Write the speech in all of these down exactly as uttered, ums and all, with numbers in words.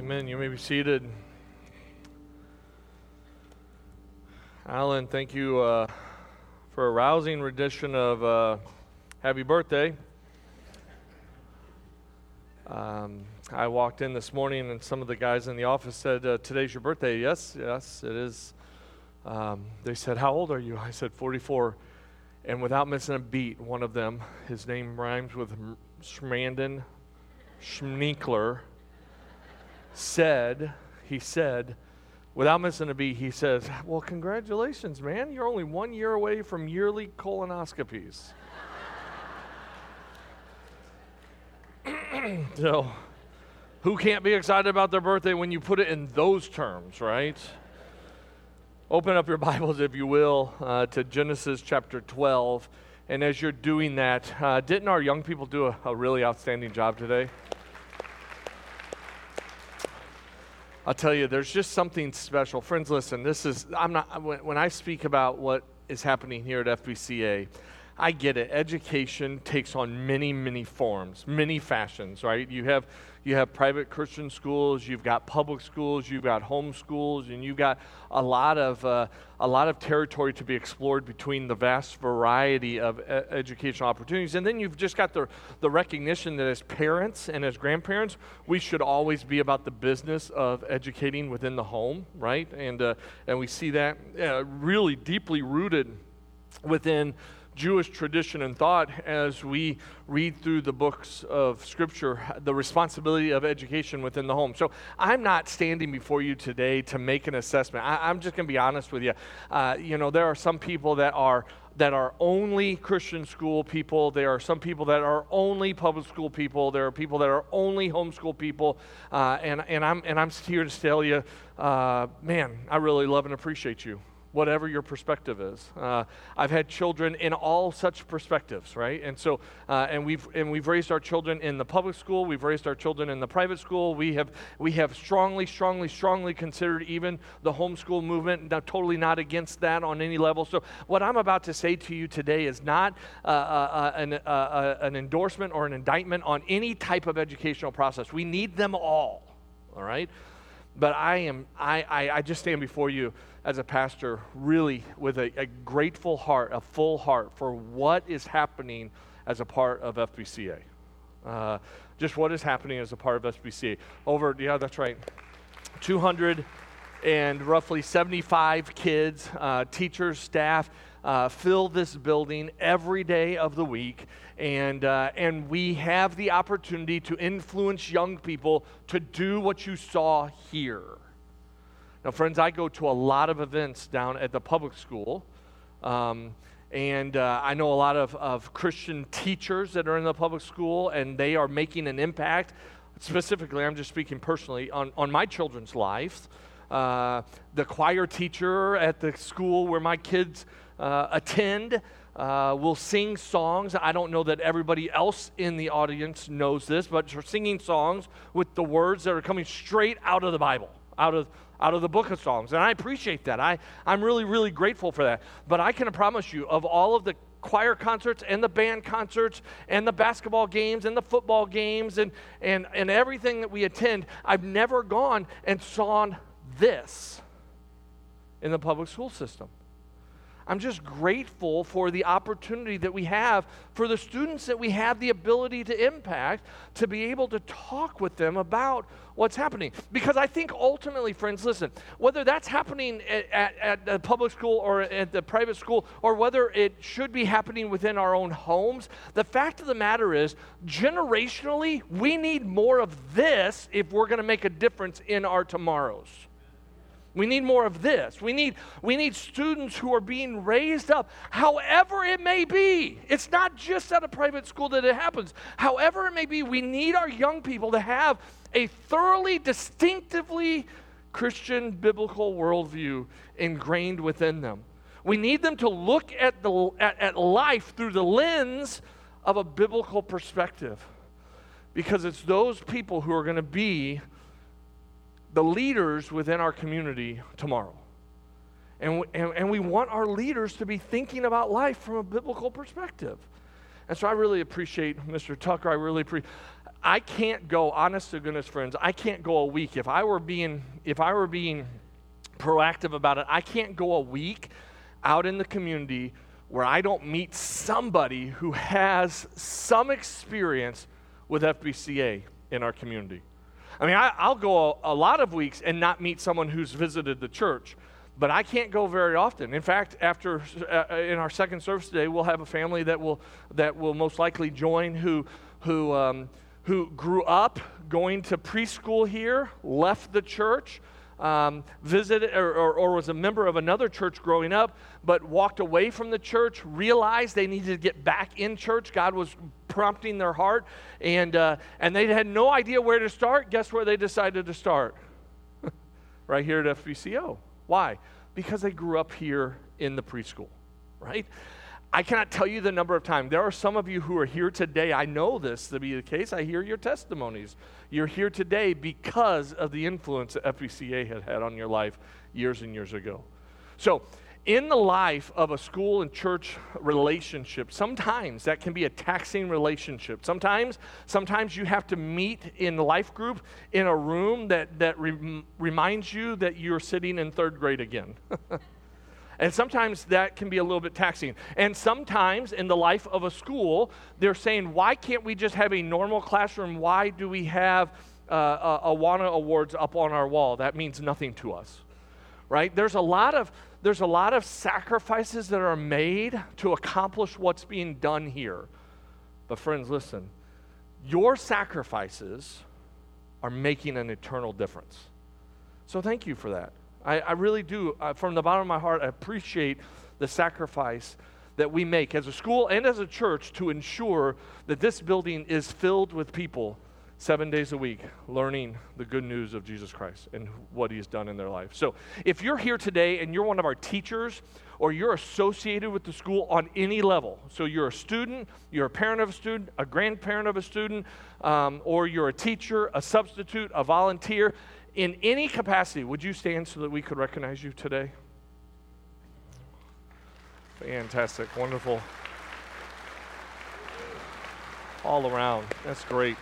Amen. You may be seated. Alan, thank you uh, for a rousing rendition of uh, Happy Birthday. Um, I walked in this morning and some of the guys in the office said, uh, today's your birthday. Yes, yes, it is. Um, they said, how old are you? I said, forty-four. And without missing a beat, one of them, his name rhymes with Schmanden Schminkler, said, he said, without missing a beat, he says, well, congratulations, man. You're only one year away from yearly colonoscopies. So, who can't be excited about their birthday when you put it in those terms, right? Open up your Bibles, if you will, uh, to Genesis chapter twelve. And as you're doing that, uh, didn't our young people do a, a really outstanding job today? I'll tell you, there's just something special. Friends, listen, this is, I'm not, when, when I speak about what is happening here at F B C A, I get it. Education takes on many, many forms, many fashions, right? You have you have private Christian schools, you've got public schools, you've got home schools, and you've got a lot of uh, a lot of territory to be explored between the vast variety of e- educational opportunities. And then you've just got the the recognition that as parents and as grandparents, we should always be about the business of educating within the home, right? And uh, and we see that uh, really deeply rooted within Jewish tradition and thought as we read through the books of Scripture, the responsibility of education within the home. So I'm not standing before you today to make an assessment. I, I'm just going to be honest with you. Uh, you know, there are some people that are that are only Christian school people. There are some people that are only public school people. There are people that are only homeschool people. Uh, and and I'm and I'm here to tell you, uh, man, I really love and appreciate you, whatever your perspective is. Uh, I've had children in all such perspectives, right? And so, uh, and we've and we've raised our children in the public school. We've raised our children in the private school. We have we have strongly, strongly, strongly considered even the homeschool movement. Now, totally not against that on any level. So, what I'm about to say to you today is not uh, uh, an uh, uh, an endorsement or an indictment on any type of educational process. We need them all. All right. But I am I, I, I just stand before you as a pastor really with a, a grateful heart, a full heart for what is happening as a part of F B C A. Uh, just what is happening as a part of F B C A. Over, yeah, that's right, two hundred and roughly seventy-five kids, uh, teachers, staff, uh, fill this building every day of the week. And uh, and we have the opportunity to influence young people to do what you saw here. Now, friends, I go to a lot of events down at the public school, um, and uh, I know a lot of, of Christian teachers that are in the public school, and they are making an impact. Specifically, I'm just speaking personally, on, on my children's lives. Uh, the choir teacher at the school where my kids uh, attend Uh, will sing songs. I don't know that everybody else in the audience knows this, but we're singing songs with the words that are coming straight out of the Bible, out of out of the book of Psalms. And I appreciate that. I, I'm really, really grateful for that. But I can promise you, of all of the choir concerts and the band concerts and the basketball games and the football games and, and, and everything that we attend, I've never gone and saw this in the public school system. I'm just grateful for the opportunity that we have, for the students that we have the ability to impact, to be able to talk with them about what's happening. Because I think ultimately, friends, listen, whether that's happening at, at, at the public school or at the private school, or whether it should be happening within our own homes, the fact of the matter is, generationally, we need more of this if we're going to make a difference in our tomorrows. We need more of this. We need, we need students who are being raised up, however it may be. It's not just at a private school that it happens. However it may be, we need our young people to have a thoroughly, distinctively Christian biblical worldview ingrained within them. We need them to look at, the, at, at life through the lens of a biblical perspective, because it's those people who are going to be the leaders within our community tomorrow. And we, and, and we want our leaders to be thinking about life from a biblical perspective. And so I really appreciate Mister Tucker. I really appreciate, I can't go, honest to goodness, friends, I can't go a week. If I were being, if I were being proactive about it, I can't go a week out in the community where I don't meet somebody who has some experience with F B C A in our community. I mean, I, I'll go a, a lot of weeks and not meet someone who's visited the church, but I can't go very often. In fact, after uh, in our second service today, we'll have a family that will that will most likely join who who um, who grew up going to preschool here, left the church, um, visited or, or, or was a member of another church growing up, but walked away from the church, realized they needed to get back in church. God was prompting their heart, and uh, and they had no idea where to start. Guess where they decided to start? Right here at F B C O. Why? Because they grew up here in the preschool, right? I cannot tell you the number of times. There are some of you who are here today. I know this to be the case. I hear your testimonies. You're here today because of the influence that F B C A had had on your life years and years ago. So, in the life of a school and church relationship, sometimes that can be a taxing relationship. Sometimes, sometimes you have to meet in life group in a room that, that re- reminds you that you're sitting in third grade again. And sometimes that can be a little bit taxing. And sometimes in the life of a school, they're saying, why can't we just have a normal classroom? Why do we have uh, a Awana Awards up on our wall? That means nothing to us, right? There's a lot of there's a lot of sacrifices that are made to accomplish what's being done here. But friends, listen, your sacrifices are making an eternal difference. So thank you for that. I, I really do, uh, from the bottom of my heart, I appreciate the sacrifice that we make as a school and as a church to ensure that this building is filled with people seven days a week learning the good news of Jesus Christ and what He's done in their life. So if you're here today and you're one of our teachers or you're associated with the school on any level, so you're a student, you're a parent of a student, a grandparent of a student, um, or you're a teacher, a substitute, a volunteer, in any capacity, would you stand so that we could recognize you today? Fantastic, wonderful. All around, that's great.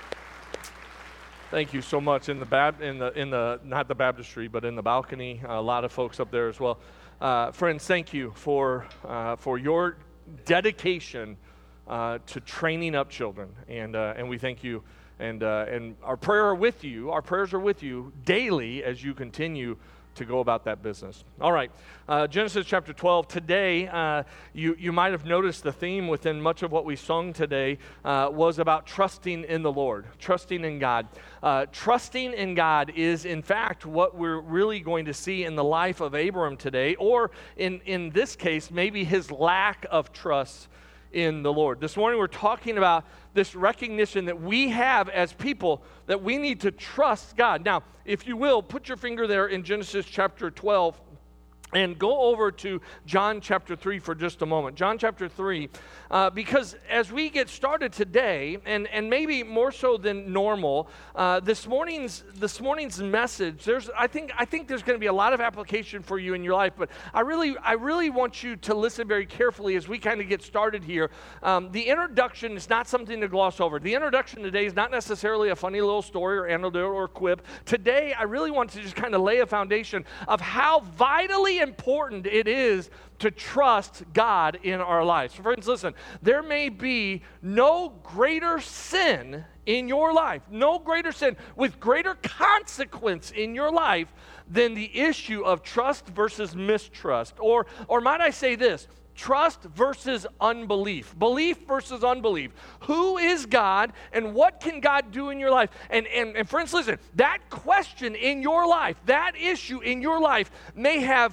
Thank you so much. In the bab, in the in the not the baptistry, but in the balcony, a lot of folks up there as well. Uh, friends, thank you for uh, for your dedication uh, to training up children, and uh, and we thank you. And uh, and our prayer are with you. Our prayers are with you daily as you continue to go about that business. All right, uh, Genesis chapter twelve. Today, uh, you you might have noticed the theme within much of what we sung today uh, was about trusting in the Lord, trusting in God. Uh, trusting in God is, in fact, what we're really going to see in the life of Abram today, or in in this case, maybe his lack of trust in the Lord. This morning we're talking about this recognition that we have as people that we need to trust God. Now, if you will, put your finger there in Genesis chapter twelve and go over to John chapter three for just a moment. John chapter three, uh, because as we get started today, and, and maybe more so than normal, uh, this morning's this morning's message, there's I think I think there's going to be a lot of application for you in your life. But I really I really want you to listen very carefully as we kind of get started here. Um, the introduction is not something to gloss over. The introduction today is not necessarily a funny little story or anecdote or quip. Today, I really want to just kind of lay a foundation of how vitally important it is to trust God in our lives. Friends, listen, there may be no greater sin in your life, no greater sin with greater consequence in your life than the issue of trust versus mistrust. Or, or might I say this, trust versus unbelief. Belief versus unbelief. Who is God and what can God do in your life? And, and, and friends, listen, that question in your life, that issue in your life may have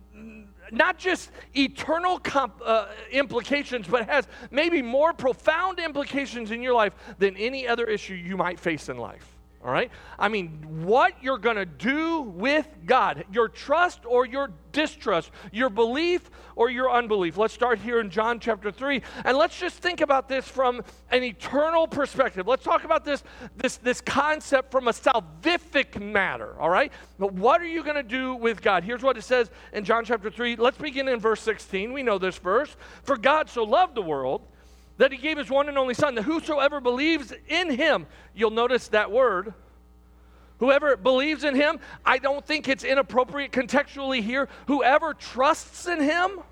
not just eternal comp, uh, implications, but has maybe more profound implications in your life than any other issue you might face in life. All right? I mean, what you're going to do with God, your trust or your distrust, your belief or your unbelief. Let's start here in John chapter three, and let's just think about this from an eternal perspective. Let's talk about this, this, this concept from a salvific matter, all right? But what are you going to do with God? Here's what it says in John chapter three. Let's begin in verse sixteen. We know this verse. For God so loved the world that he gave his one and only Son, that whosoever believes in him, you'll notice that word, whoever believes in him, I don't think it's inappropriate contextually here, whoever trusts in him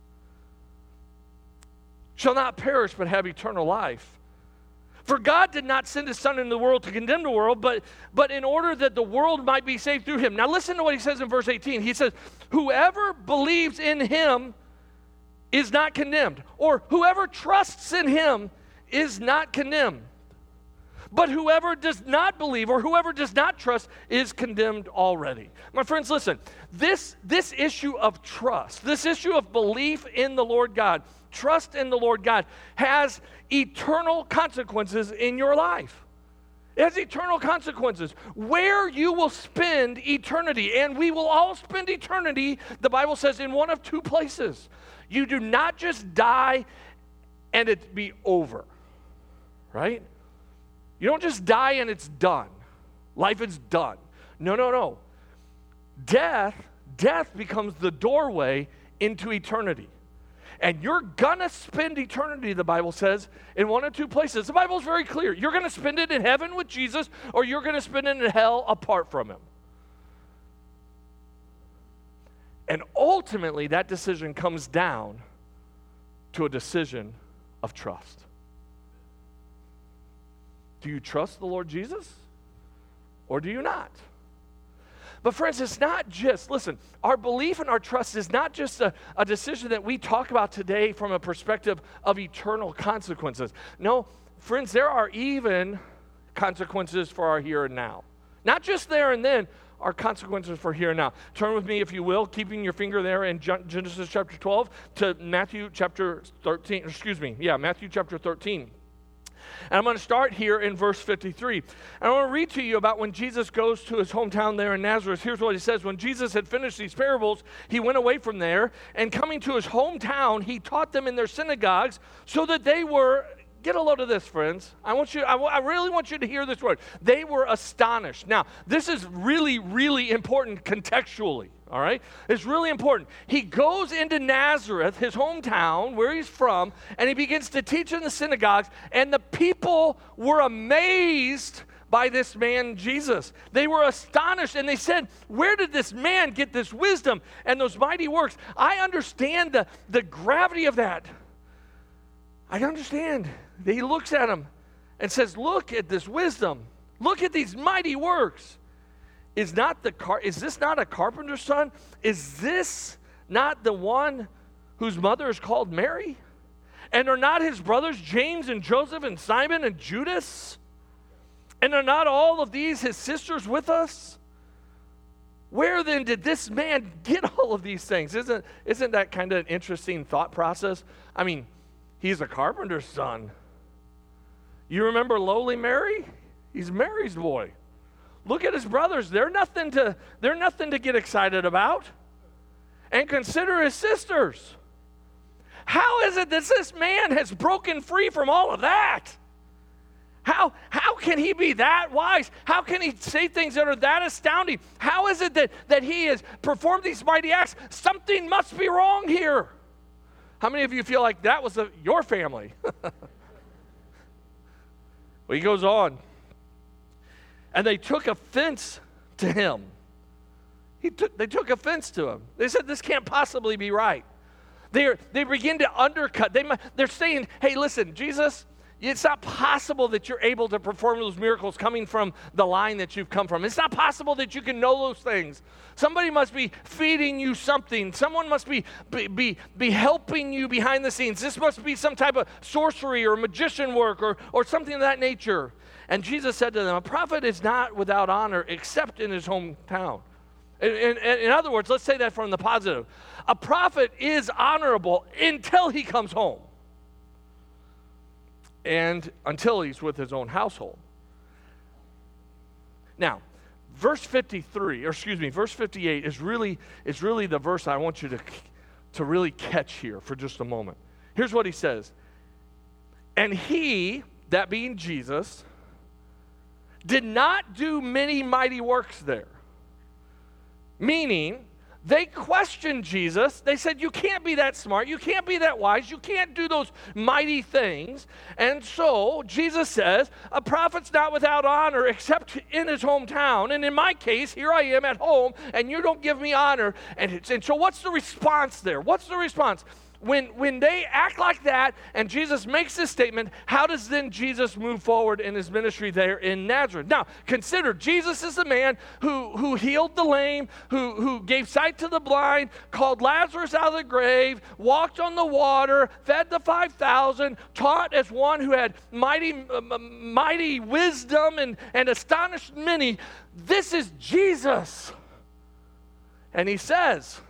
shall not perish but have eternal life. For God did not send his Son into the world to condemn the world, but, but in order that the world might be saved through him. Now listen to what he says in verse eighteen. He says, whoever believes in him is not condemned, or whoever trusts in him is not condemned. But whoever does not believe or whoever does not trust is condemned already. My friends, listen, this, this issue of trust, this issue of belief in the Lord God, trust in the Lord God, has eternal consequences in your life. It has eternal consequences. Where you will spend eternity, and we will all spend eternity, the Bible says, in one of two places. You do not just die and it be over, right? You don't just die and it's done. Life is done. No, no, no. Death, death becomes the doorway into eternity. And you're going to spend eternity, the Bible says, in one of two places. The Bible is very clear. You're going to spend it in heaven with Jesus, or you're going to spend it in hell apart from him. And ultimately, that decision comes down to a decision of trust. Do you trust the Lord Jesus, or do you not? But friends, it's not just, listen, our belief and our trust is not just a, a decision that we talk about today from a perspective of eternal consequences. No, friends, there are even consequences for our here and now. Not just there and then, are consequences for here and now. Turn with me, if you will, keeping your finger there in Genesis chapter twelve to Matthew chapter thirteen, excuse me, yeah, Matthew chapter thirteen. And I'm going to start here in verse fifty-three. And I want to read to you about when Jesus goes to his hometown there in Nazareth. Here's what he says. When Jesus had finished these parables, he went away from there, and coming to his hometown, he taught them in their synagogues, so that they were, get a load of this, friends. I want you, I, w- I really want you to hear this word. They were astonished. Now, this is really, really important contextually. All right? It's really important. He goes into Nazareth, his hometown, where he's from, and he begins to teach in the synagogues, and the people were amazed by this man, Jesus. They were astonished, and they said, where did this man get this wisdom and those mighty works? I understand the, the gravity of that. I understand. He looks at him and says, look at this wisdom. Look at these mighty works. Is not the car? Is this not a carpenter's son? Is this not the one whose mother is called Mary? And are not his brothers James and Joseph and Simon and Judas? And are not all of these his sisters with us? Where then did this man get all of these things? Isn't, isn't that kind of an interesting thought process? I mean, he's a carpenter's son. You remember lowly Mary? He's Mary's boy. Look at his brothers. They're nothing to, they're nothing to get excited about. And consider his sisters. How is it that this man has broken free from all of that? How, how can he be that wise? How can he say things that are that astounding? How is it that, that he has performed these mighty acts? Something must be wrong here. How many of you feel like that was a, your family? Well, he goes on. And they took offense to him. He took, they took offense to him. They said, this can't possibly be right. They're, they begin to undercut. They, they're saying, hey, listen, Jesus, it's not possible that you're able to perform those miracles coming from the line that you've come from. It's not possible that you can know those things. Somebody must be feeding you something. Someone must be, be, be, be helping you behind the scenes. This must be some type of sorcery or magician work or, or something of that nature. And Jesus said to them, a prophet is not without honor except in his hometown. In, in, in other words, let's say that from the positive. A prophet is honorable until he comes home. And until he's with his own household. Now, verse fifty-three, or excuse me, verse fifty-eight is really, is really the verse I want you to, to really catch here for just a moment. Here's what he says. And he, that being Jesus, did not do many mighty works there. Meaning They questioned Jesus. They said, you can't be that smart. You can't be that wise. You can't do those mighty things. And so Jesus says, a prophet's not without honor except in his hometown. And in my case, here I am at home, and you don't give me honor. And, it's, and so what's the response there? What's the response? When, when they act like that and Jesus makes this statement, how does then Jesus move forward in his ministry there in Nazareth? Now, consider, Jesus is the man who, who healed the lame, who, who gave sight to the blind, called Lazarus out of the grave, walked on the water, fed the five thousand, taught as one who had mighty, uh, mighty wisdom and, and astonished many. This is Jesus. And he says,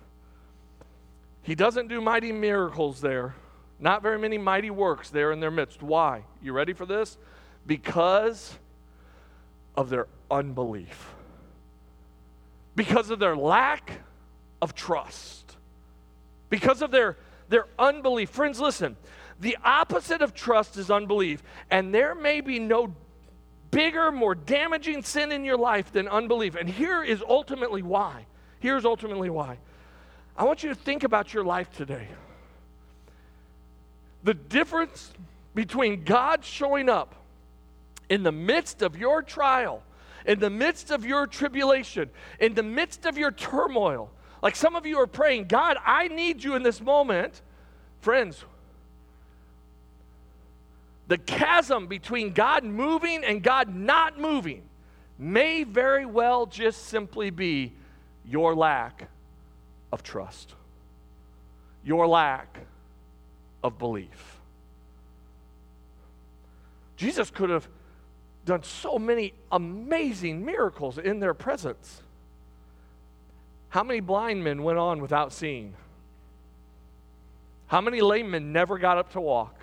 he doesn't do mighty miracles there. Not very many mighty works there in their midst. Why? You ready for this? Because of their unbelief. Because of their lack of trust. Because of their, their unbelief. Friends, listen. The opposite of trust is unbelief. And there may be no bigger, more damaging sin in your life than unbelief. And here is ultimately why. Here's ultimately why. I want you to think about your life today. The difference between God showing up in the midst of your trial, in the midst of your tribulation, in the midst of your turmoil. Like some of you are praying, God, I need you in this moment. Friends, the chasm between God moving and God not moving may very well just simply be your lack of trust, your lack of belief. Jesus could have done so many amazing miracles in their presence. How many blind men went on without seeing? How many lame men never got up to walk?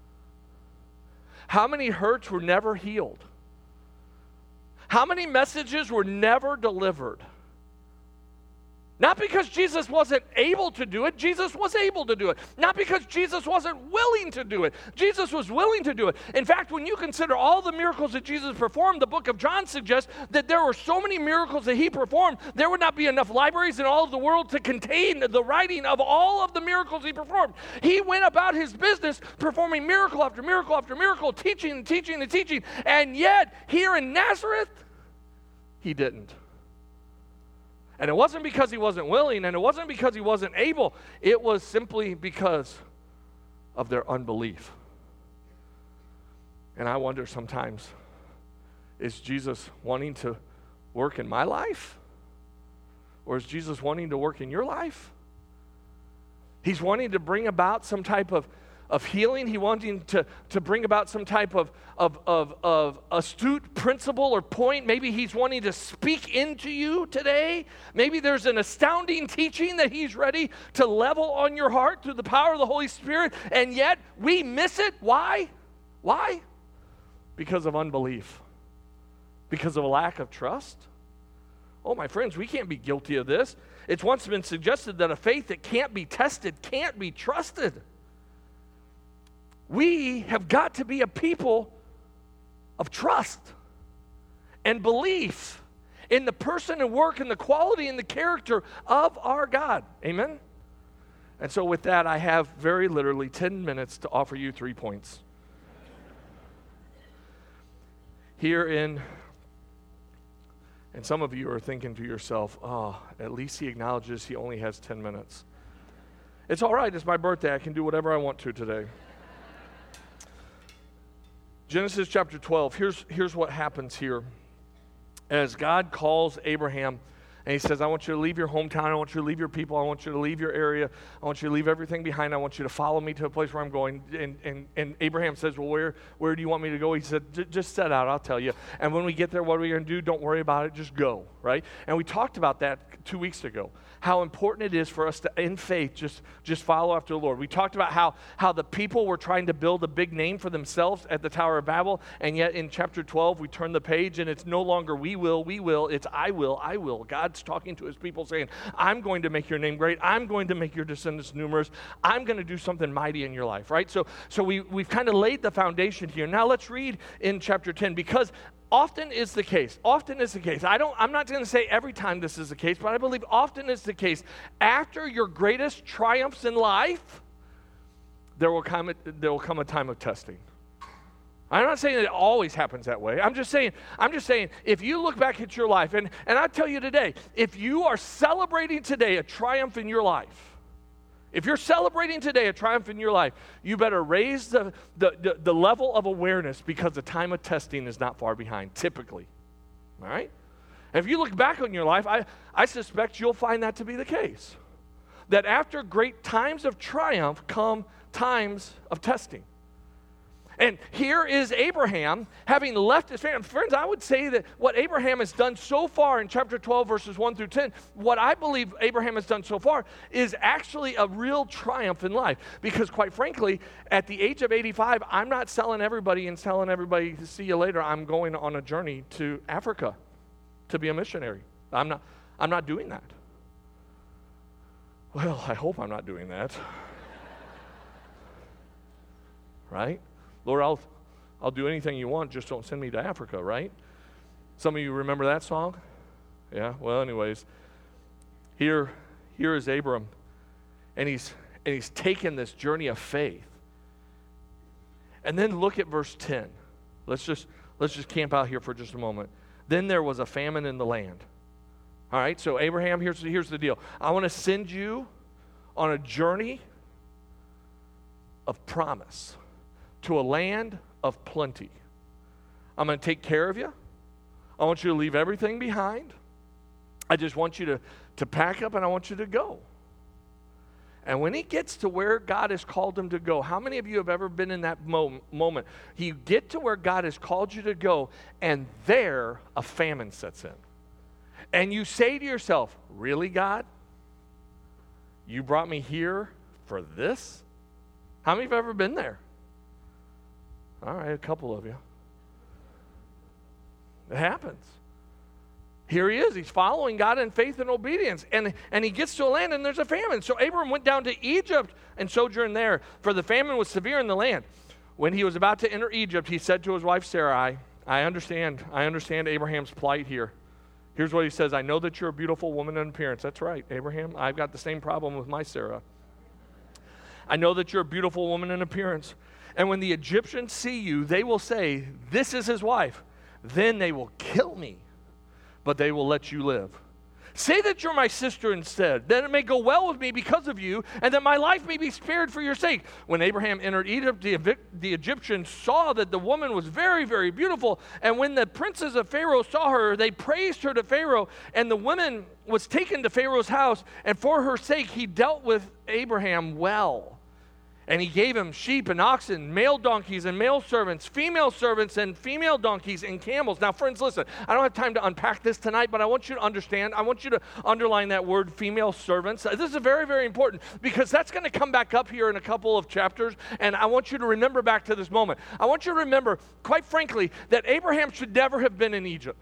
How many hurts were never healed? How many messages were never delivered? Not because Jesus wasn't able to do it, Jesus was able to do it. Not because Jesus wasn't willing to do it, Jesus was willing to do it. In fact, when you consider all the miracles that Jesus performed, the book of John suggests that there were so many miracles that he performed, there would not be enough libraries in all of the world to contain the writing of all of the miracles he performed. He went about his business performing miracle after miracle after miracle, teaching and teaching and teaching, and yet here in Nazareth, he didn't. And it wasn't because he wasn't willing, and it wasn't because he wasn't able. It was simply because of their unbelief. And I wonder sometimes, is Jesus wanting to work in my life? Or is Jesus wanting to work in your life? He's wanting to bring about some type of of healing. He wanting to, to bring about some type of, of, of, of astute principle or point. Maybe he's wanting to speak into you today. Maybe there's an astounding teaching that he's ready to level on your heart through the power of the Holy Spirit, and yet we miss it. Why? Why? Because of unbelief. Because of a lack of trust. Oh, my friends, we can't be guilty of this. It's once been suggested that a faith that can't be tested can't be trusted. We have got to be a people of trust and belief in the person and work and the quality and the character of our God. Amen? And so with that, I have very literally ten minutes to offer you three points. Here in, and some of you are thinking to yourself, oh, at least he acknowledges he only has ten minutes. It's all right, it's my birthday, I can do whatever I want to today. Genesis chapter twelve, here's, here's what happens here. As God calls Abraham, and he says, I want you to leave your hometown, I want you to leave your people, I want you to leave your area, I want you to leave everything behind, I want you to follow me to a place where I'm going. And, and, and Abraham says, well, where, where do you want me to go? He said, just set out, I'll tell you. And when we get there, what are we going to do? Don't worry about it, just go, right? And we talked about that two weeks ago, how important it is for us to, in faith, just, just follow after the Lord. We talked about how, how the people were trying to build a big name for themselves at the Tower of Babel, and yet in chapter twelve, we turn the page, and it's no longer we will, we will, it's I will, I will. God God's talking to his people saying, I'm going to make your name great. I'm going to make your descendants numerous. I'm going to do something mighty in your life, right? So, so we, we've kind of laid the foundation here. Now let's read in chapter ten, because often is the case, often is the case. I don't, I'm not going to say every time this is the case, but I believe often is the case. After your greatest triumphs in life, there will come a, there will come a time of testing. I'm not saying that it always happens that way. I'm just saying, I'm just saying, if you look back at your life, and, and I tell you today, if you are celebrating today a triumph in your life, if you're celebrating today a triumph in your life, you better raise the, the, the, the level of awareness, because the time of testing is not far behind, typically. All right? And if you look back on your life, I, I suspect you'll find that to be the case. That after great times of triumph come times of testing. And here is Abraham, having left his family. Friends, I would say that what Abraham has done so far in chapter twelve, verses one through ten, what I believe Abraham has done so far is actually a real triumph in life. Because quite frankly, at the age of eighty-five, I'm not selling everybody and telling everybody, see you later, I'm going on a journey to Africa to be a missionary. I'm not, I'm not doing that. Well, I hope I'm not doing that. Right? Lord, I'll, I'll do anything you want, just don't send me to Africa, right? Some of you remember that song? Yeah, well, anyways, here, here is Abram, and he's, and he's taken this journey of faith. And then look at verse ten. Let's just, let's just camp out here for just a moment. Then there was a famine in the land. All right, so Abraham, here's, here's the deal. I want to send you on a journey of promise to a land of plenty. I'm going to take care of you. I want you to leave everything behind. I just want you to, to pack up, and I want you to go. And when he gets to where God has called him to go, how many of you have ever been in that mo- moment? You get to where God has called you to go, and there a famine sets in. And you say to yourself, really, God? You brought me here for this? How many have ever been there? All right, a couple of you. It happens. Here he is. He's following God in faith and obedience. And, and he gets to a land, and there's a famine. So Abram went down to Egypt and sojourned there, for the famine was severe in the land. When he was about to enter Egypt, he said to his wife Sarai, I understand. I understand Abraham's plight here. Here's what he says. I know that you're a beautiful woman in appearance. That's right, Abraham. I've got the same problem with my Sarah. I know that you're a beautiful woman in appearance. And when the Egyptians see you, they will say, this is his wife. Then they will kill me, but they will let you live. Say that you're my sister instead. Then it may go well with me because of you, and that my life may be spared for your sake. When Abraham entered Egypt, the, the Egyptians saw that the woman was very, very beautiful. And when the princes of Pharaoh saw her, they praised her to Pharaoh. And the woman was taken to Pharaoh's house, and for her sake he dealt with Abraham well. And he gave him sheep and oxen, male donkeys and male servants, female servants and female donkeys and camels. Now, friends, listen, I don't have time to unpack this tonight, but I want you to understand, I want you to underline that word, female servants. This is very, very important, because that's going to come back up here in a couple of chapters, and I want you to remember back to this moment. I want you to remember, quite frankly, that Abraham should never have been in Egypt.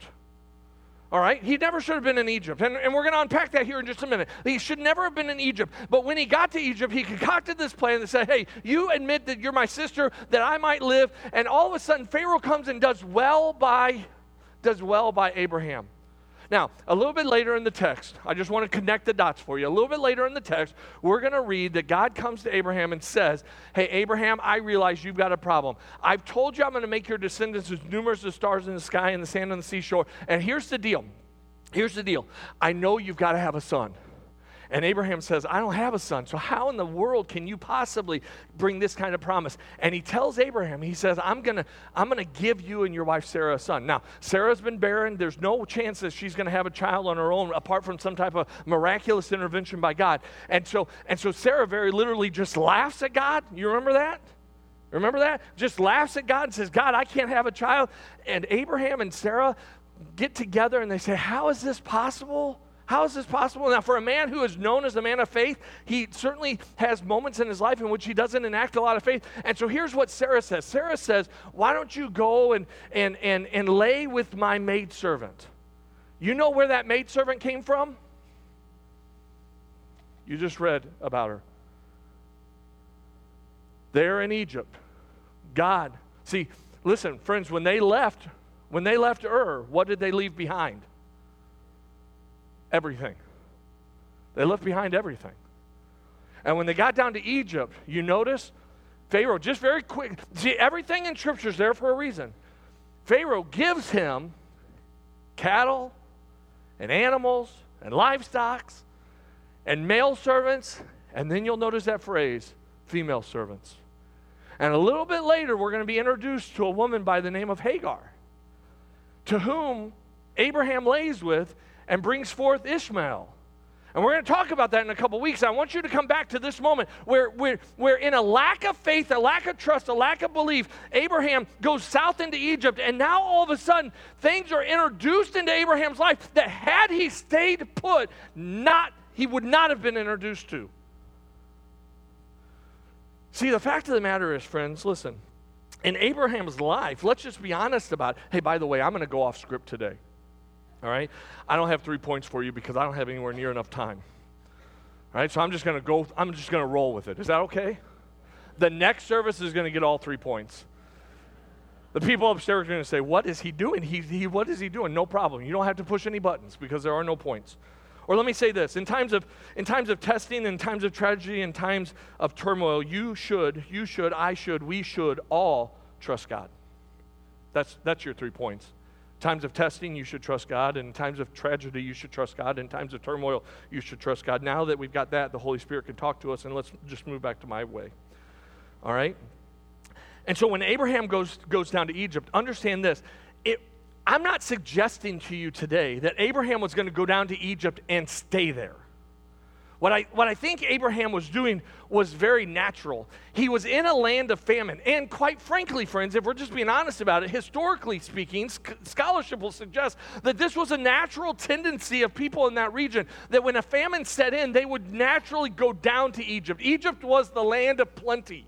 All right? He never should have been in Egypt. And, and we're going to unpack that here in just a minute. He should never have been in Egypt. But when he got to Egypt, he concocted this plan that said, hey, you admit that you're my sister, that I might live. And all of a sudden, Pharaoh comes and does well by, does well by Abraham. Now, a little bit later in the text, I just want to connect the dots for you. A little bit later in the text, we're going to read that God comes to Abraham and says, hey, Abraham, I realize you've got a problem. I've told you I'm going to make your descendants as numerous as stars in the sky and the sand on the seashore. And here's the deal. Here's the deal. I know you've got to have a son. And Abraham says, I don't have a son, so how in the world can you possibly bring this kind of promise? And he tells Abraham, he says, I'm going to I'm gonna give you and your wife Sarah a son. Now, Sarah's been barren. There's no chance that she's going to have a child on her own apart from some type of miraculous intervention by God. And so, and so Sarah very literally just laughs at God. You remember that? Remember that? Just laughs at God and says, God, I can't have a child. And Abraham and Sarah get together and they say, how is this possible? How is this possible? Now, for a man who is known as a man of faith, he certainly has moments in his life in which he doesn't enact a lot of faith. And so here's what Sarah says. Sarah says, why don't you go and, and, and, and lay with my maidservant? You know where that maidservant came from? You just read about her. There in Egypt, God. See, listen, friends, when they left, when they left Ur, what did they leave behind? Everything. They left behind everything. And when they got down to Egypt, you notice Pharaoh, just very quick, see, everything in Scripture is there for a reason. Pharaoh gives him cattle and animals and livestock and male servants, and then you'll notice that phrase, female servants. And a little bit later, we're going to be introduced to a woman by the name of Hagar, to whom Abraham lays with and brings forth Ishmael. And we're going to talk about that in a couple weeks. I want you to come back to this moment where, where, where in a lack of faith, a lack of trust, a lack of belief, Abraham goes south into Egypt, and now all of a sudden, things are introduced into Abraham's life that had he stayed put, not he would not have been introduced to. See, the fact of the matter is, friends, listen, in Abraham's life, let's just be honest about it. Hey, by the way, I'm going to go off script today. All right? I don't have three points for you because I don't have anywhere near enough time. All right? So I'm just going to go, I'm just going to roll with it. Is that okay? The next service is going to get all three points. The people upstairs are going to say, what is he doing? He, he, what is he doing? No problem. You don't have to push any buttons because there are no points. Or let me say this, in times of in times of testing, in times of tragedy, in times of turmoil, you should, you should, I should, we should all trust God. That's that's your three points. Times of testing, you should trust God. In times of tragedy, you should trust God. In times of turmoil, you should trust God. Now that we've got that, the Holy Spirit can talk to us, and let's just move back to my way. All right? And so when Abraham goes goes down to Egypt, understand this. It I'm not suggesting to you today that Abraham was going to go down to Egypt and stay there. What I, what I think Abraham was doing was very natural. He was in a land of famine. And quite frankly, friends, if we're just being honest about it, historically speaking, scholarship will suggest that this was a natural tendency of people in that region, that when a famine set in, they would naturally go down to Egypt. Egypt was the land of plenty.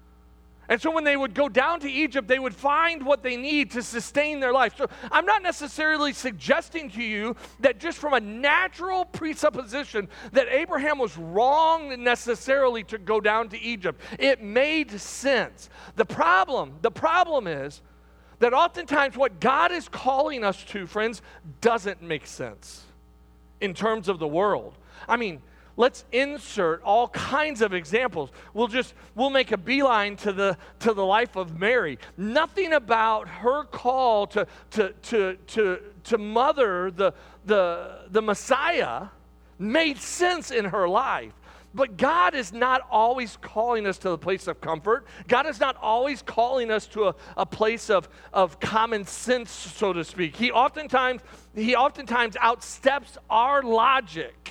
And so when they would go down to Egypt, they would find what they need to sustain their life. So I'm not necessarily suggesting to you that just from a natural presupposition that Abraham was wrong necessarily to go down to Egypt. It made sense. The problem, the problem is that oftentimes what God is calling us to, friends, doesn't make sense in terms of the world. I mean, let's insert all kinds of examples. We'll just, we'll make a beeline to the to the life of Mary. Nothing about her call to to to to, to mother the, the, the Messiah made sense in her life. But God is not always calling us to the place of comfort. God is not always calling us to a, a place of, of common sense, so to speak. He oftentimes, he oftentimes outsteps our logic.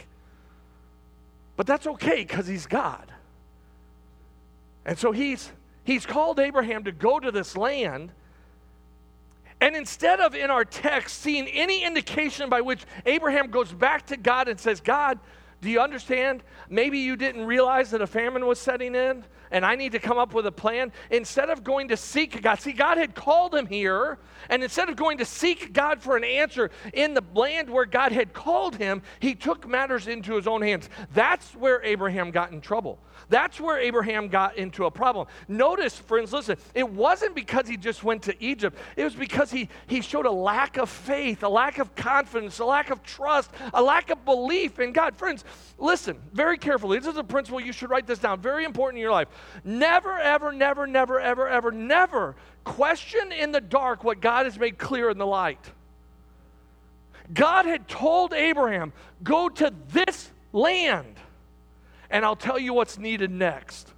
But that's okay because he's God. And so he's he's called Abraham to go to this land. And instead of in our text seeing any indication by which Abraham goes back to God and says, God, do you understand? Maybe you didn't realize that a famine was setting in and I need to come up with a plan. Instead of going to seek God, see, God had called him here, and instead of going to seek God for an answer in the land where God had called him, he took matters into his own hands. That's where Abraham got in trouble. That's where Abraham got into a problem. Notice, friends, listen, it wasn't because he just went to Egypt. It was because he, he showed a lack of faith, a lack of confidence, a lack of trust, a lack of belief in God. Friends, listen very carefully. This is a principle. You should write this down. Very important in your life. Never, ever, never, never, ever, ever, never question in the dark what God has made clear in the light. God had told Abraham, go to this land, and I'll tell you what's needed next.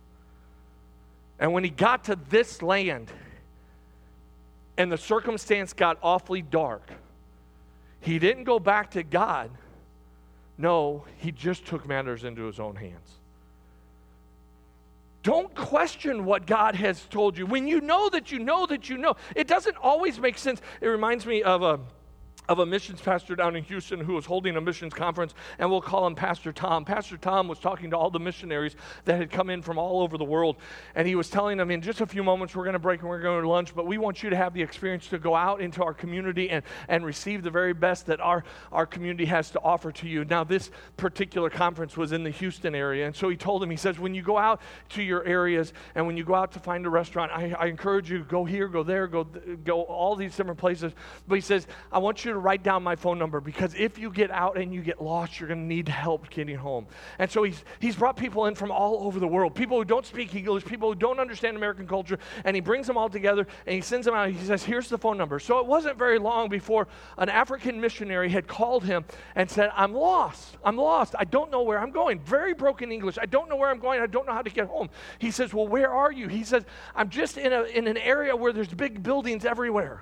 And when he got to this land, and the circumstance got awfully dark, he didn't go back to God. No, he just took matters into his own hands. Don't question what God has told you. When you know that you know that you know, it doesn't always make sense. It reminds me of a, of a missions pastor down in Houston who was holding a missions conference, and we'll call him Pastor Tom. Pastor Tom was talking to all the missionaries that had come in from all over the world, and he was telling them, in just a few moments we're going to break and we're going to lunch, but we want you to have the experience to go out into our community and, and receive the very best that our, our community has to offer to you. Now, this particular conference was in the Houston area, and so he told them, he says, when you go out to your areas and when you go out to find a restaurant, I, I encourage you to go here, go there, go, go all these different places, but he says, I want you to write down my phone number, because if you get out and you get lost, you're going to need help getting home. And so he's he's brought people in from all over the world, people who don't speak English, people who don't understand American culture, and he brings them all together and he sends them out. He says, here's the phone number. So it wasn't very long before an African missionary had called him and said, I'm lost. I'm lost. I don't know where I'm going. Very broken English. I don't know where I'm going. I don't know how to get home. He says, well, where are you? He says, I'm just in a in an area where there's big buildings everywhere.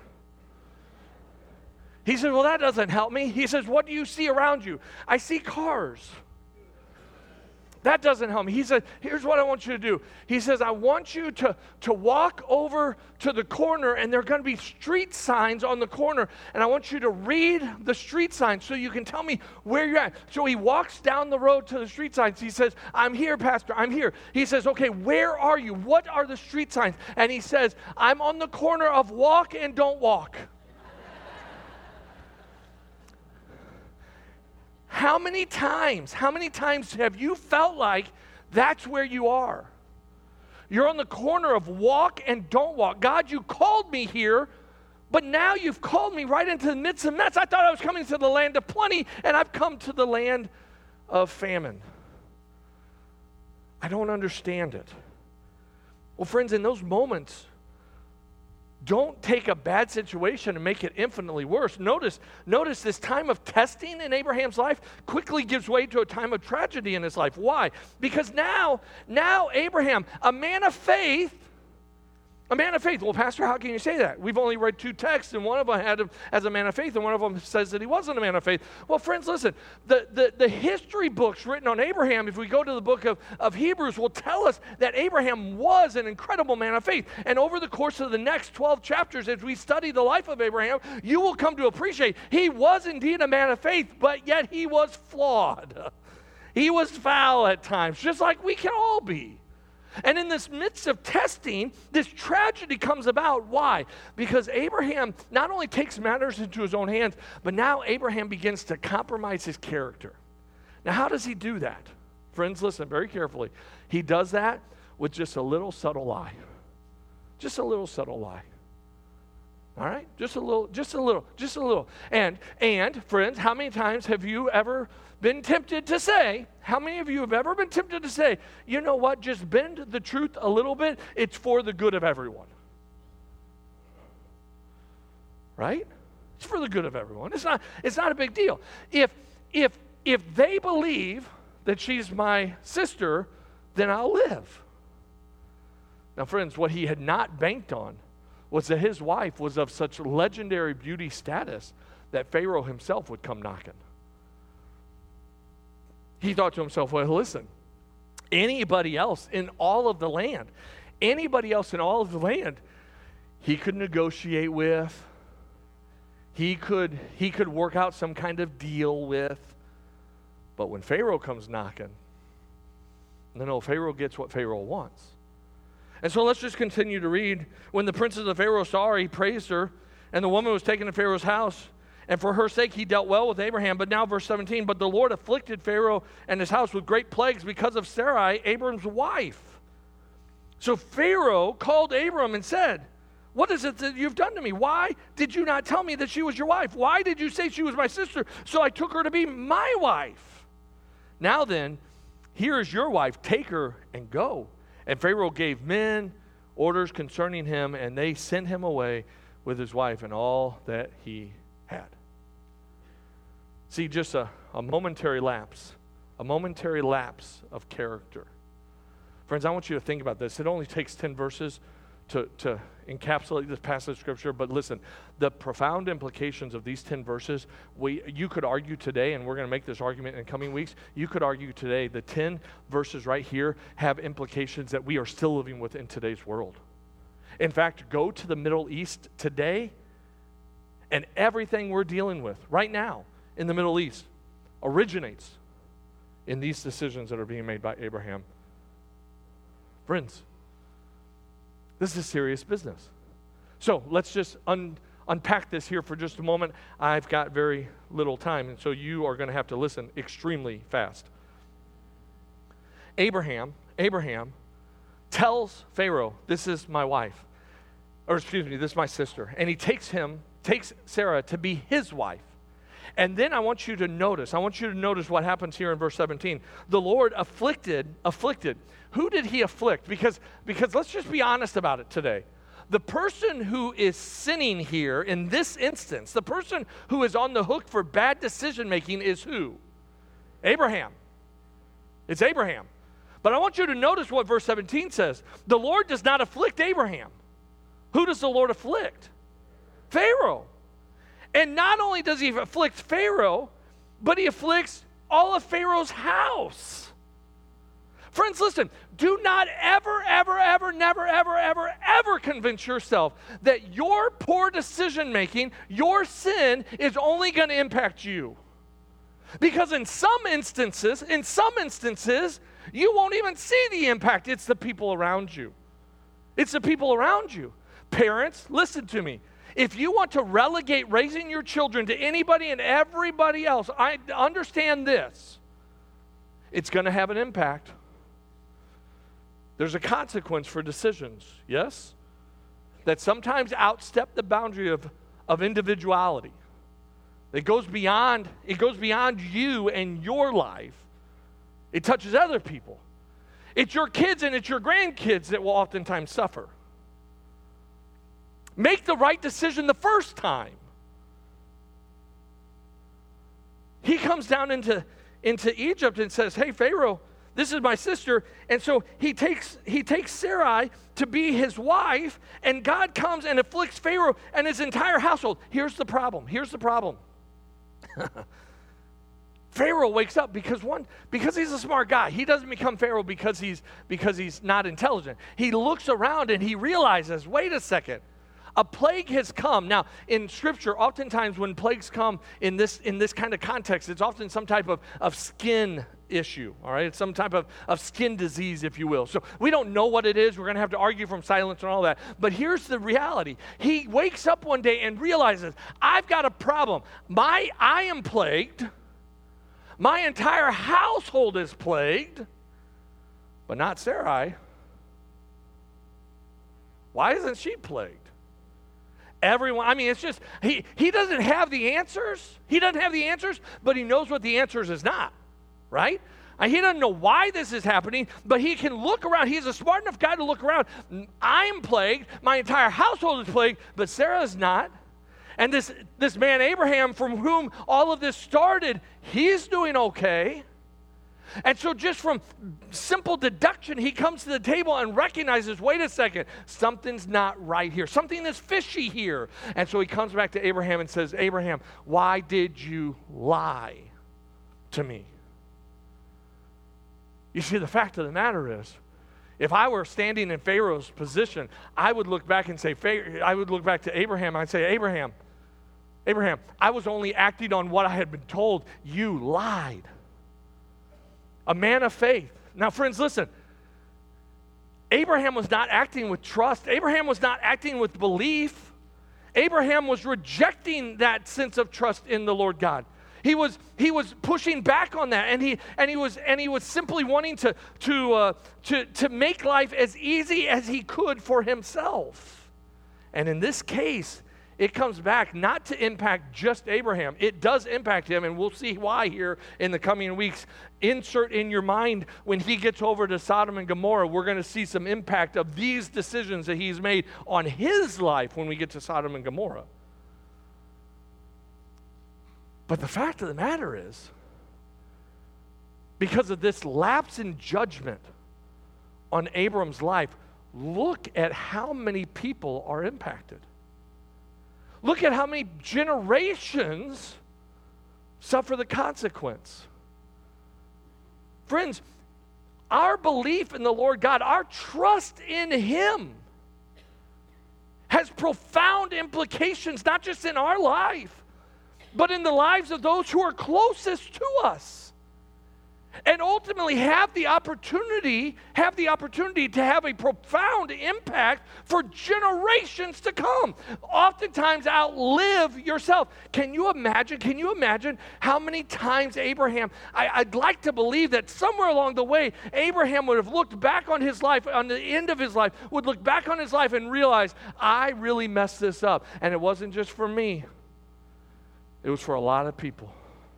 He said, well, that doesn't help me. He says, what do you see around you? I see cars. That doesn't help me. He said, here's what I want you to do. He says, I want you to, to walk over to the corner, and there are going to be street signs on the corner, and I want you to read the street signs so you can tell me where you're at. So he walks down the road to the street signs. He says, I'm here, Pastor, I'm here. He says, okay, where are you? What are the street signs? And he says, I'm on the corner of walk and don't walk. How many times, how many times have you felt like that's where you are? You're on the corner of walk and don't walk. God, you called me here, but now you've called me right into the midst of mess. I thought I was coming to the land of plenty, and I've come to the land of famine. I don't understand it. Well, friends, in those moments, don't take a bad situation and make it infinitely worse. Notice, notice this time of testing in Abraham's life quickly gives way to a time of tragedy in his life. Why? Because now, now Abraham, a man of faith, a man of faith. Well, Pastor, how can you say that? We've only read two texts, and one of them had him as a man of faith, and one of them says that he wasn't a man of faith. Well, friends, listen, the, the, the history books written on Abraham, if we go to the book of, of Hebrews, will tell us that Abraham was an incredible man of faith. And over the course of the next twelve chapters, as we study the life of Abraham, you will come to appreciate he was indeed a man of faith, but yet he was flawed. He was foul at times, just like we can all be. And in this midst of testing, this tragedy comes about. Why? Because Abraham not only takes matters into his own hands, but now Abraham begins to compromise his character. Now, how does he do that? Friends, listen very carefully. He does that with just a little subtle lie. Just a little subtle lie. All right? Just a little, just a little, just a little. And, and friends, how many times have you ever been tempted to say, how many of you have ever been tempted to say, you know what, just bend the truth a little bit, it's for the good of everyone. Right? It's for the good of everyone. It's not, it's not a big deal. If, if, if they believe that she's my sister, then I'll live. Now, friends, what he had not banked on was that his wife was of such legendary beauty status that Pharaoh himself would come knocking. He thought to himself, well, listen, anybody else in all of the land, anybody else in all of the land, he could negotiate with, he could, he could work out some kind of deal with, but when Pharaoh comes knocking, no, no, Pharaoh gets what Pharaoh wants. And so let's just continue to read. When the princes of Pharaoh saw her, he praised her, and the woman was taken to Pharaoh's house. And for her sake, he dealt well with Abraham. But now, verse seventeen, but the Lord afflicted Pharaoh and his house with great plagues because of Sarai, Abram's wife. So Pharaoh called Abram and said, what is it that you've done to me? Why did you not tell me that she was your wife? Why did you say she was my sister? So I took her to be my wife. Now then, here is your wife. Take her and go. And Pharaoh gave men orders concerning him, and they sent him away with his wife and all that he had. See, just a, a momentary lapse, a momentary lapse of character. Friends, I want you to think about this. It only takes ten verses to, to encapsulate this passage of Scripture, but listen, the profound implications of these ten verses, we, you could argue today, and we're going to make this argument in coming weeks, you could argue today the ten verses right here have implications that we are still living with in today's world. In fact, go to the Middle East today, And everything we're dealing with right now in the Middle East originates in these decisions that are being made by Abraham. Friends, this is serious business. So let's just un- unpack this here for just a moment. I've got very little time, and so you are going to have to listen extremely fast. Abraham, Abraham tells Pharaoh, this is my wife, or excuse me, this is my sister. And he takes him, takes Sarah to be his wife. And then I want you to notice, I want you to notice what happens here in verse seventeen. The Lord afflicted, afflicted. Who did he afflict? Because, because let's just be honest about it today. The person who is sinning here in this instance, the person who is on the hook for bad decision making is who? Abraham. It's Abraham. But I want you to notice what verse seventeen says. The Lord does not afflict Abraham. Who does the Lord afflict? Pharaoh. And not only does he afflict Pharaoh, but he afflicts all of Pharaoh's house. Friends, listen, do not ever, ever, ever, never, ever, ever, ever convince yourself that your poor decision making, your sin, is only going to impact you. Because in some instances, in some instances, you won't even see the impact. It's the people around you. It's the people around you. Parents, listen to me. If you want to relegate raising your children to anybody and everybody else, I understand this. It's going to have an impact. There's a consequence for decisions, yes? That sometimes outstep the boundary of, of individuality. It goes beyond, it goes beyond you and your life. It touches other people. It's your kids and it's your grandkids that will oftentimes suffer. Make the right decision the first time. He comes down into, into Egypt and says, hey, Pharaoh, this is my sister. And so he takes, he takes Sarai to be his wife, and God comes and afflicts Pharaoh and his entire household. Here's the problem. Here's the problem. Pharaoh wakes up because one, because he's a smart guy. He doesn't become Pharaoh because he's, because he's not intelligent. He looks around and he realizes, wait a second. A plague has come. Now, in Scripture, oftentimes when plagues come in this in this kind of context, it's often some type of, of skin issue, all right? It's some type of, of skin disease, if you will. So we don't know what it is. We're going to have to argue from silence and all that. But here's the reality. He wakes up one day and realizes, I've got a problem. My, I am plagued. My entire household is plagued, but not Sarai. Why isn't she plagued? Everyone, I mean, it's just, he, he doesn't have the answers. He doesn't have the answers, but he knows what the answers is not, right? And he doesn't know why this is happening, but he can look around. He's a smart enough guy to look around. I'm plagued. My entire household is plagued, but Sarah is not. And this, this man, Abraham, from whom all of this started, he's doing okay. And so just from simple deduction, he comes to the table and recognizes, wait a second, something's not right here. Something is fishy here. And so he comes back to Abraham and says, Abraham, why did you lie to me? You see, the fact of the matter is, if I were standing in Pharaoh's position, I would look back and say, I would look back to Abraham, I'd say, Abraham, Abraham, I was only acting on what I had been told. You lied. A man of faith. Now, friends, listen. Abraham was not acting with trust. Abraham was not acting with belief. Abraham was rejecting that sense of trust in the Lord God. He was he was pushing back on that, and he and he was and he was simply wanting to to uh, to to make life as easy as he could for himself. And in this case, it comes back not to impact just Abraham. It does impact him, and we'll see why here in the coming weeks. Insert in your mind when he gets over to Sodom and Gomorrah, we're going to see some impact of these decisions that he's made on his life when we get to Sodom and Gomorrah. But the fact of the matter is, because of this lapse in judgment on Abram's life, look at how many people are impacted. Look at how many generations suffer the consequence. Friends, our belief in the Lord God, our trust in Him has profound implications, not just in our life, but in the lives of those who are closest to us. And ultimately have the opportunity, have the opportunity to have a profound impact for generations to come. Oftentimes outlive yourself. Can you imagine, can you imagine how many times Abraham, I, I'd like to believe that somewhere along the way, Abraham would have looked back on his life, on the end of his life, would look back on his life and realize, I really messed this up. And it wasn't just for me. It was for a lot of people.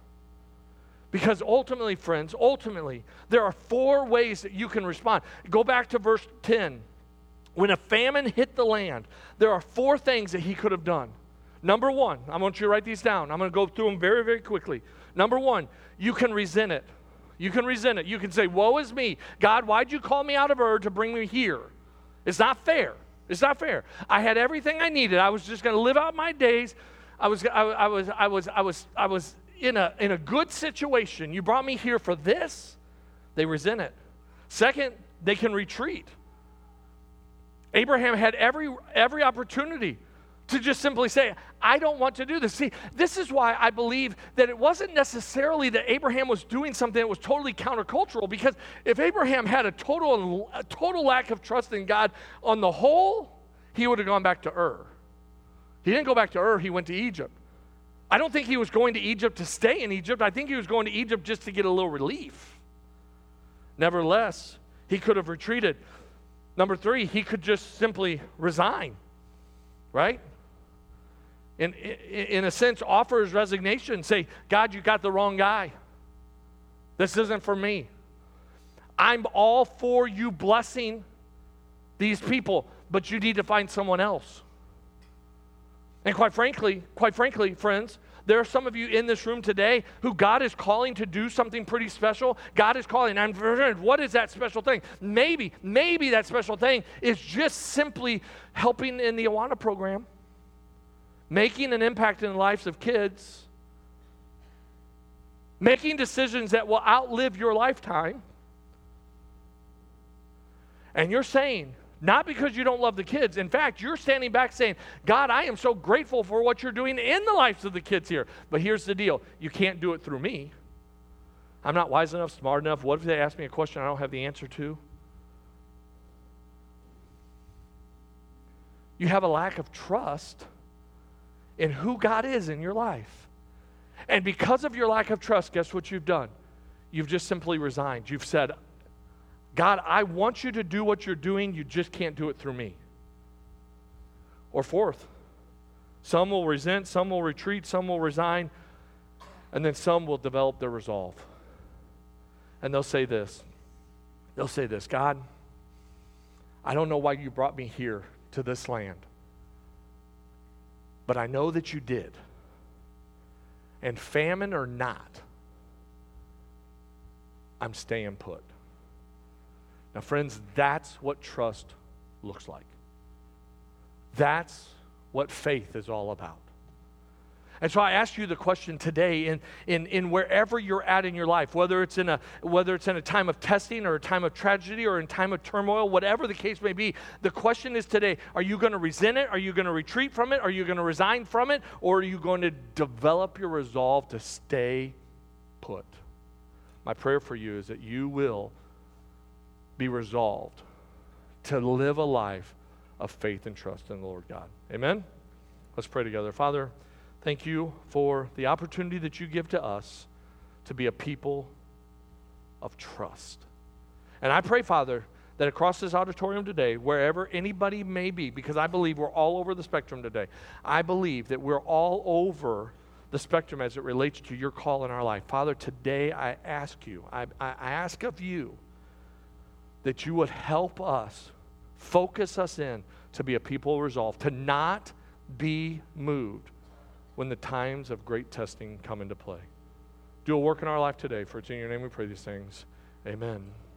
Because ultimately, friends, ultimately, there are four ways that you can respond. Go back to verse ten. When a famine hit the land, there are four things that he could have done. Number one, I want you to write these down. I'm going to go through them very, very quickly. Number one, you can resent it. You can resent it. You can say, woe is me. God, why'd you call me out of Ur to bring me here? It's not fair. It's not fair. I had everything I needed. I was just going to live out my days. I was, I, I was, I was, I was, I was, in a, in a good situation. You brought me here for this. They resent it. Second, they can retreat. Abraham had every, every opportunity to just simply say, I don't want to do this. See, this is why I believe that it wasn't necessarily that Abraham was doing something that was totally countercultural, because if Abraham had a total, a total lack of trust in God on the whole, he would have gone back to Ur. He didn't go back to Ur, he went to Egypt. I don't think he was going to Egypt to stay in Egypt. I think he was going to Egypt just to get a little relief. Nevertheless, he could have retreated. Number three, he could just simply resign, right? In, in, in a sense, offer his resignation, say, God, you got the wrong guy. This isn't for me. I'm all for you blessing these people, but you need to find someone else. And quite frankly, quite frankly, friends, there are some of you in this room today who God is calling to do something pretty special. God is calling. I'm what is that special thing? Maybe, maybe that special thing is just simply helping in the Awana program, making an impact in the lives of kids, making decisions that will outlive your lifetime. And you're saying, not because you don't love the kids. In fact, you're standing back saying, God, I am so grateful for what you're doing in the lives of the kids here. But here's the deal. You can't do it through me. I'm not wise enough, smart enough. What if they ask me a question I don't have the answer to? You have a lack of trust in who God is in your life. And because of your lack of trust, guess what you've done? You've just simply resigned. You've said, God, I want you to do what you're doing, you just can't do it through me. Or fourth, some will resent, some will retreat, some will resign, and then some will develop their resolve. And they'll say this, they'll say this, God, I don't know why you brought me here to this land, but I know that you did. And famine or not, I'm staying put. Now, friends, that's what trust looks like. That's what faith is all about. And so I ask you the question today, in, in, in wherever you're at in your life, whether it's in a whether it's in a time of testing or a time of tragedy or in time of turmoil, whatever the case may be, the question is today, are you going to resent it? Are you going to retreat from it? Are you going to resign from it? Or are you going to develop your resolve to stay put? My prayer for you is that you will be resolved to live a life of faith and trust in the Lord God. Amen? Let's pray together. Father, thank you for the opportunity that you give to us to be a people of trust. And I pray, Father, that across this auditorium today, wherever anybody may be, because I believe we're all over the spectrum today, I believe that we're all over the spectrum as it relates to your call in our life. Father, today I ask you, I, I ask of you, that you would help us, focus us in to be a people resolved, to not be moved when the times of great testing come into play. Do a work in our life today, for it's in your name we pray these things. Amen.